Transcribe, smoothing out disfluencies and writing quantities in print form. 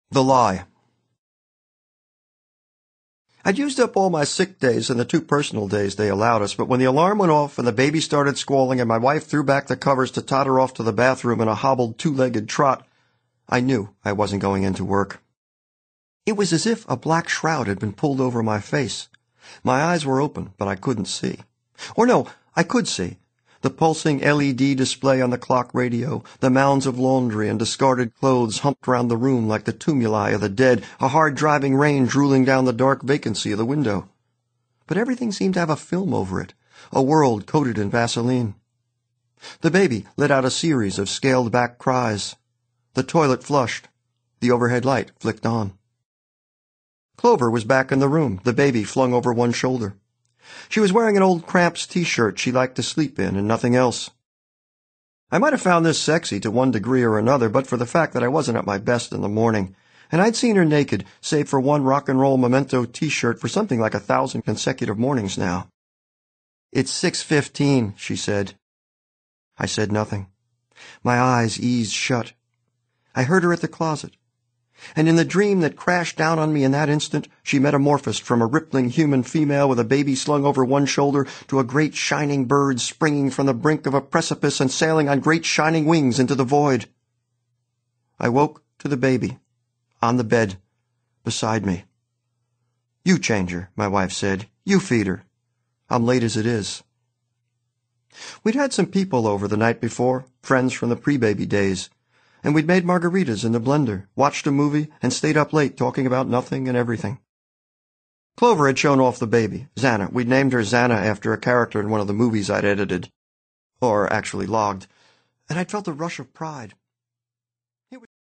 The Lie. I'd used up all my sick days and the 2 personal days they allowed us, but when the alarm went off and the baby started squalling and my wife threw back the covers to totter off to the bathroom in a hobbled 2-legged trot, I knew I wasn't going into work. It was as if a black shroud had been pulled over my face. My eyes were open, but I couldn't see. Or no, I could see. The pulsing LED display on the clock radio, the mounds of laundry and discarded clothes humped round the room like the tumuli of the dead, a hard driving rain drooling down the dark vacancy of the window. But everything seemed to have a film over it, a world coated in Vaseline. The baby let out a series of scaled-back cries. The toilet flushed. The overhead light flicked on. Clover was back in the room, the baby flung over one shoulder. She was wearing an old Cramps t-shirt she liked to sleep in and nothing else. I might have found this sexy to one degree or another, but for the fact that I wasn't at my best in the morning, and I'd seen her naked, save for one rock and roll memento t-shirt, for something like 1,000 consecutive mornings now. "It's 6:15, she said. I said nothing. My eyes eased shut. I heard her at the closet. And in the dream that crashed down on me in that instant, she metamorphosed from a rippling human female with a baby slung over one shoulder to a great shining bird springing from the brink of a precipice and sailing on great shining wings into the void. I woke to the baby, on the bed, beside me. "You change her," my wife said. "You feed her. I'm late as it is." We'd had some people over the night before, friends from the pre-baby days, and we'd made margaritas in the blender, watched a movie, and stayed up late talking about nothing and everything. Clover had shown off the baby, Xana. We'd named her Xana after a character in one of the movies I'd edited, or actually logged, and I'd felt a rush of pride.